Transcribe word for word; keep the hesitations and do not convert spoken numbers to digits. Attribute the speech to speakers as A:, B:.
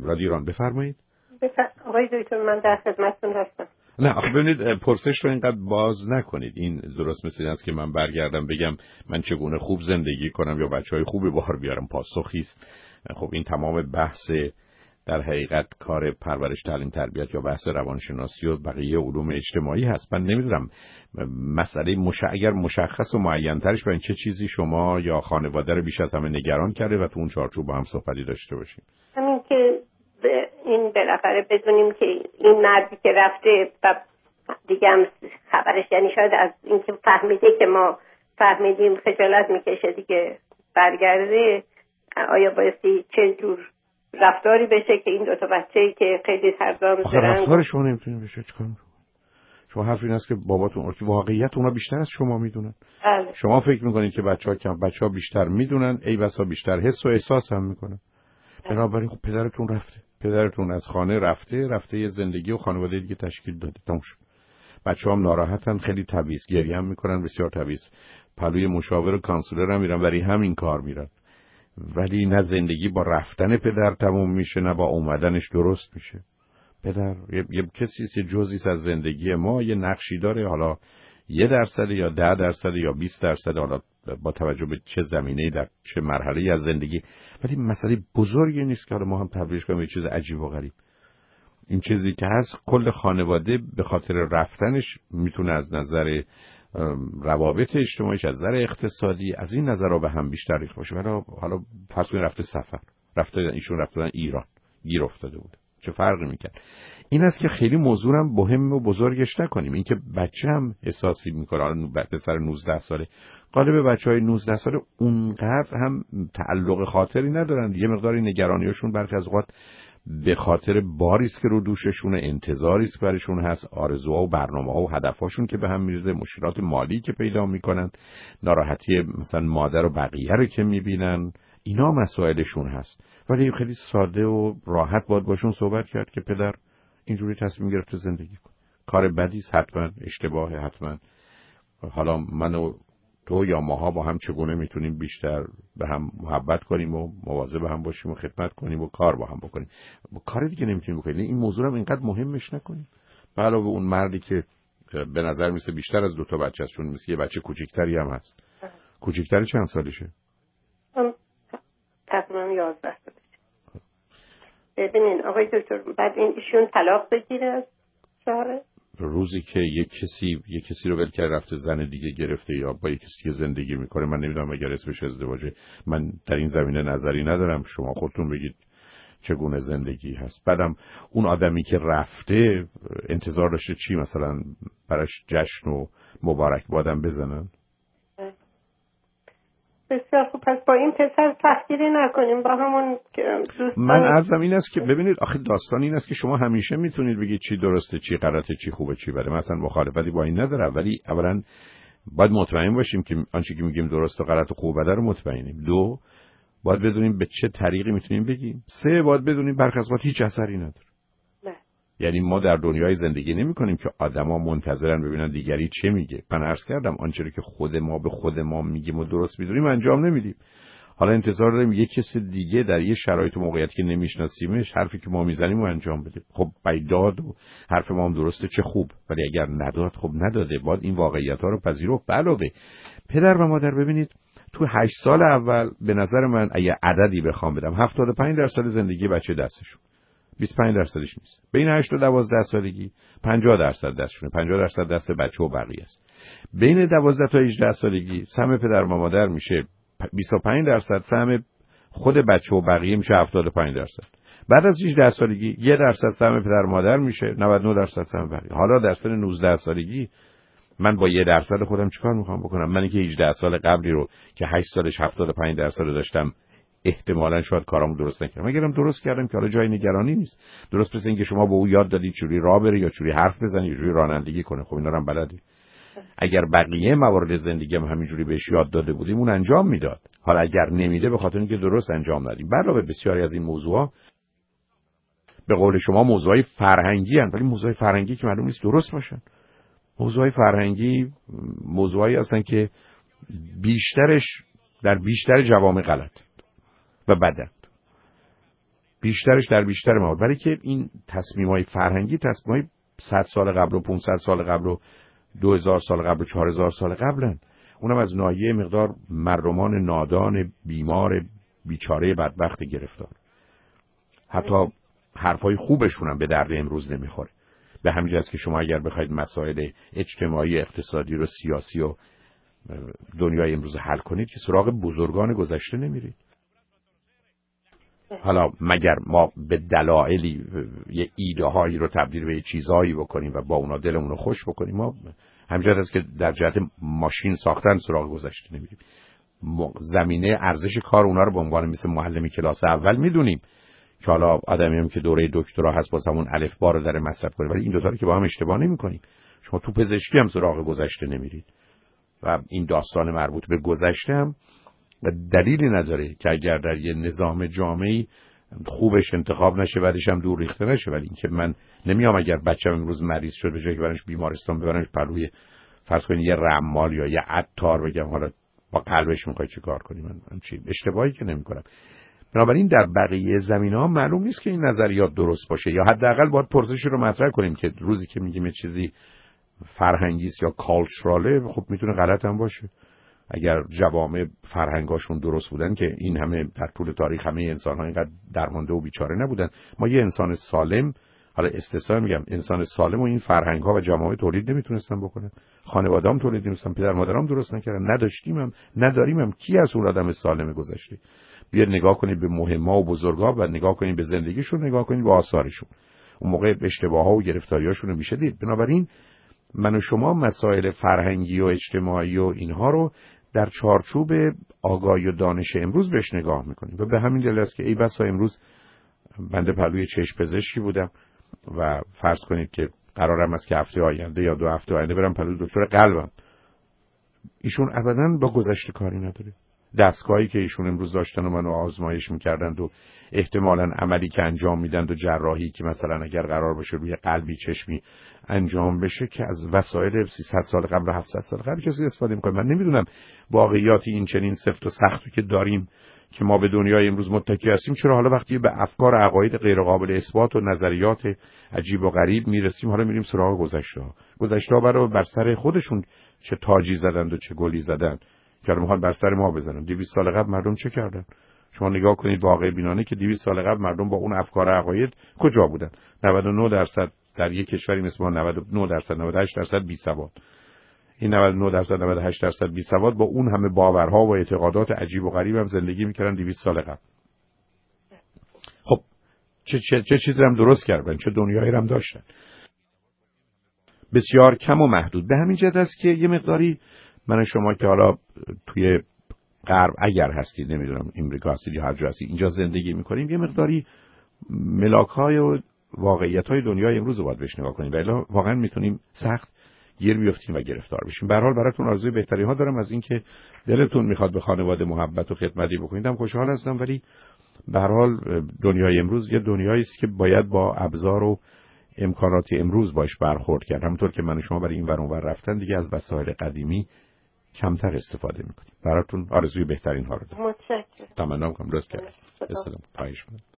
A: رادیو ایران، بفرمایید.
B: بفرمایید آقای دکتر، من در خدمتتون هستم.
A: نه آخه ببینید پرسش رو اینقدر باز نکنید. این درست مثل این است که من برگردم بگم من چگونه خوب زندگی کنم یا بچهای خوبی بار بیارم. پاسخی است. خب این تمام بحث در حقیقت کار پرورش، تعلیم، تربیت یا بحث روانشناسی و بقیه علوم اجتماعی هست. من نمیدونم مسئله مش... اگر مشخص و معین ترش برای چه چیزی شما یا خانواده رو بیش از همه نگران کرده و تو اون چارچوب با هم صحبتی داشته باشیم.
B: همین که این بالاخره بدونیم که این مردی که رفته و دیگه هم خبرش، یعنی شاید از اینکه فهمیده که ما فهمیدیم خجالت میکشه دیگه برگرده، آیا بایستی چه جور رفتاری بشه که این دوتا بچه‌ای که خیلی سرگرم دارن.
A: رفتار شما نمیتونیم بشه چیکار؟ شما حرف این است که باباتون که واقعیت اونا بیشتر از شما میدونن.
B: بله.
A: شما فکر میکنید که بچه‌ها کم بچه‌ها بیشتر میدونن، ای بسا بیشتر حس و احساس هم میکنن. بنابراین خب پدرتون رفته. پدرتون از خانه رفته، رفته یه زندگی و خانواده دیگه تشکیل داده. تموم شد. بچه‌ها هم ناراحتن، خیلی طبیعی است، گریه هم میکنن، بسیار طبیعی است. پلوی مشاور و کانسولر هم میرن، برای همین کار میرن. ولی نه زندگی با رفتن پدر تموم میشه نه با اومدنش درست میشه. پدر یه, یه کسی است، یه جزئی از زندگی ما، یه نقشی داره، حالا یه درصد یا ده درصد یا بیست درصد، حالا با توجه به چه زمینه‌ای در چه مرحله‌ای از زندگی. ولی مسئله بزرگی نیست که حالا ما هم تبلیغش کنیم یه چیز عجیب و غریب. این چیزی که هست کل خانواده به خاطر رفتنش میتونه از نظر روابط اجتماعیش، از نظر اقتصادی، از این نظرها به هم بیشتر ریخته باشه. ولی حالا فرض کنید رفته سفر، رفته ایشون رفتن ایران، گیر افتاده بود، چه فرقی میکرد؟ این است که خیلی موضوع هم مهم و بزرگش نکنیم. این که بچه هم احساسی میکنه، پسر نوزده ساله، غالب بچهای نوزده ساله اونقدر هم تعلق خاطری ندارن. یه مقداری نگرانیشون برخی از اوقات به خاطر باری است که رو دوششونه، انتظاری است برشون هست، آرزوها و برنامه‌ها و هدفاشون که به هم میریزه، مشکلات مالی که پیدا میکنن، ناراحتی مثلا مادر و بقیه رو که میبینن، اینا مسائلشون هست. ولی خیلی ساده و راحت باید باشون صحبت کرد که پدر اینجوری تصمیم گرفته زندگی کن. کار بدی است حتما، اشتباهه حتما. حالا من و تو یا ماها با هم چگونه میتونیم بیشتر به هم محبت کنیم و مواظب هم باشیم و خدمت کنیم و کار با هم بکنیم. کار دیگه نمیتونیم بکنیم. این موضوع هم اینقدر مهمش نکنیم. به علاوه اون مردی که به نظر میسه بیشتر از دو تا بچه است، چون مثل یه بچه کوچیکتری هم هست. کوچیکتری چند سالشه؟
B: تقریبا یازده سالشه. ببینین آقای دکتر، بعد این ایشون طلاق بگیره از شوهره؟
A: روزی که یک کسی یک کسی رو ول کرده رفته زن دیگه گرفته یا با یک کسی زندگی میکنه، من نمیدونم اگر اسمش ازدواجه، من در این زمینه نظری ندارم. شما خودتون بگید چگونه زندگی هست. بعدم اون آدمی که رفته انتظار داشته چی؟ مثلا براش جشن و مبارک بادم بزنن؟
B: بسیار خوب. پس با این پسر تحقیری نکنیم، با همون دوستان.
A: من عرضم این است که ببینید آخه داستان این است که شما همیشه میتونید بگید چی درسته، چی غلطه، چی خوبه، چی بده. مثلا مخالفتی با این نداره، ولی اولا باید مطمئن باشیم که آنچه که میگیم درست و غلط و خوب و بده رو مطمئنیم. دو، باید بدونیم به چه طریقی میتونیم بگیم. سه، باید بدونیم برخی از وقت هیچ اثری نداره.
B: نه.
A: یعنی ما در دنیای زندگی نمی کنیم که آدما منتظرن ببینن دیگری چه میگه. من عرض کردم آنچه که خود ما به خود ما میگیم و درست میدونیم انجام نمیدیم. حالا انتظار داریم یک کسی دیگه در یه شرایط و موقعیتی که نمیشناسیمش حرفی که ما میزنیم و انجام بده. خب بیداد و حرف ما هم درسته، چه خوب. ولی اگر نداد خب نداده. باید این واقعیت ها رو پذیرفت. علاوه پدر و مادر ببینید تو هشت سال اول به نظر من اگه عددی بخوام بدم هفتاد و پنج درصد زندگی بچه دستشون، بیست و پنج درصدش نیست. بین هشت و دوازده سالگی پنجاه درصد دستشونه، پنجاه درصد دست بچه و بقیه است. بین دوازده تا هجده سالگی سهم پدر و مادر میشه بیست و پنج درصد، سهم خود بچه و بقیه میشه هفتاد و پنج درصد. بعد از هجده سالگی یک درصد سهم پدر و مادر میشه نود و نه درصد سهم بقیه. حالا در سن نوزده سالگی من با یک درصد خودم چیکار میخوام بکنم؟ منی که هجده سال قبلی رو که هشت سالش هفتاد و پنج درصد داشتم احتمالاً شاید کارامو درست نکردم. اگرم درست کردم که حالا جای نگرانی نیست. درست مثل اینکه شما به او یاد دادید چوری راه بره یا چوری حرف بزنه یا چوری رانندگی کنه. خب اینا رو هم بلدی. اگر بقیه موارد زندگی هم همینجوری بهش یاد داده بودیم اون انجام میداد. حالا اگر نمیده به خاطر اینکه درست انجام ندادیم. علاوه بسیاری از این موضوعا به قول شما موضوعای فرهنگی ان، ولی موضوعای فرهنگی که معلوم نیست درست باشن. موضوعای فرهنگی موضوعایی هستن که بیشترش در بیشتر جوامع غلط و بدن. بیشترش در بیشتر موارد، برای که این تصمیم‌های فرهنگی تصمیم‌های صد سال قبل و پانصد سال قبل و دو هزار سال قبل و چهار هزار سال قبلن. اونم از ناحیه مقدار مردمان نادان بیمار بیچاره بدبخت گرفتار. حتی حرفای خوبشون هم به درد امروز نمیخوره. به همین جهت که شما اگر بخواید مسائل اجتماعی، اقتصادی و سیاسی و دنیای امروز حل کنید که سراغ بزرگان گذشته نمیرید. حالا مگر ما به دلایلی یه ایده هایی رو تبدیل به چیزهایی بکنیم و با اونا دلمون رو خوش بکنیم، ما همینجوری است که در جهت ماشین ساختن سراغ گذشته نمیریم. زمینه ارزش کار اونا رو به عنوان مثل معلم کلاس اول میدونیم که حالا آدمی هم که دوره دکترا هست باز همون الف با رو در مصرف کنه، ولی این دو تا رو که با هم اشتباه نمی‌کنیم. شما تو پزشکی هم سراغ گذشته نمیرید و این داستان مربوط به گذشته هم دلیلی نداره که اگر در یه نظام جامعی خوبش انتخاب نشه بعدش هم دور ریخته نشه. ولی اینکه من نمیام اگر بچه‌م امروز مریض شد به جای که برنش بیمارستان ببرنش پروی فرض کنید یه رمال یا یه عطار بگم حالا با قلبش میخوای چه کار کنی، من, من چی اشتباهی که نمی‌کنم. بنابراین در بقیه زمینه‌ها معلوم نیست که این نظریات درست باشه، یا حداقل باید پرسش رو مطرح کنیم که روزی که میگیم یه چیزی فرهنگی است یا کالچراله، خب میتونه غلط هم باشه. اگر جوامع فرهنگاشون درست بودن که این همه در طول تاریخ همه انسان‌ها اینقدر درمانده و بیچاره نبودن. ما یه انسان سالم، حالا استثنا میگم، انسان سالم و این فرهنگ‌ها و جوامع تولید نمیتونستن بکنن. خانواده‌ام تولید نمی‌تونن، پدر مادرام درست نکردن، نداشتیم هم نداریم هم. کی از اون آدم سالم گذشته؟ بیاید نگاه کنید به مهم‌ها و بزرگا و نگاه کنید به زندگیشون، نگاه کنید به آثارشون. اون موقع اشتباه‌ها و گرفتاری‌هاشون رو میشه دید. بنابراین من و شما مسائل فرهنگی و اجتماعی و اینها رو در چارچوب آگاهی و دانش امروز بهش نگاه میکنیم و به همین دلیل است که ای بسا امروز بنده پهلوی چشم پزشکی بودم و فرض کنید که قرارم است که هفته آینده یا دو هفته آینده برم پهلوی دکتر قلبم. ایشون ابداً با گذشته کاری نداره. دستگاهی که ایشون امروز داشتن و منو آزمایش میکردند و احتمالاً عملی که انجام میدند و جراحی که مثلا اگر قرار باشه روی قلبی چشمی انجام بشه که از وسایل سیصد سال قبل و هفتصد سال قبل کسی استفاده میکنه. من نمیدونم واقعیاتی این چنین سفت و سختی که داریم که ما به دنیای امروز متکی هستیم چرا حالا وقتی به افکار عقاید غیر قابل اثبات و نظریات عجیب و غریب میرسیم حالا میریم سراغ گذشته‌ها. گذشته‌ها برای بر سر خودشون چه تاجی زدند و چه گلی زدند که میخوان بر سر ما بزنن. دویست سال قبل مردم چه کردن؟ شما نگاه کنید واقع بینانه که دویست سال قبل مردم با اون افکار عقاید کجا بودن؟ نود و نه درصد در یک کشوری مثل ما، نود و نه درصد نود و هشت درصد بی سواد. این نود و نه درصد نود و هشت درصد بی سواد با اون همه باورها و اعتقادات عجیب و غریب هم زندگی میکردن دویست سال قبل. خب چه چه چه چیزی هم درست کردن، چه دنیایی هم داشتن. بسیار کم و محدود. به همین جهت است که یه مقداری من شما که حالا توی غرب اگر هستید، نمیدونم امریکا هستید یا هر جا هستید، اینجا زندگی میکنیم، یه مقداری ملاک‌های و واقعیت‌های دنیای امروز رو باید بهش نگاه کنیم، ولی واقعا میتونیم سخت گیر بیفتیم و گرفتار بشیم. به هر حال براتون آرزوی بهتری ها دارم. از اینکه دلتون میخواد به خانواده محبت و خدمتی بکنید هم خوشحال هستم، ولی به هر حال دنیای امروز یه دنیایی است که باید با ابزار و امکانات امروز باش برخورد کرد. همونطور که من و شما برای این ور اون ور رفتن دیگه از وسایل قدیمی کمتر استفاده میکنیم. براتون آرزوی بهترین ها رو دارم.
B: متشکرم.
A: تمنا می‌کنم. درست کردید. السلام. خواهش می‌کنم.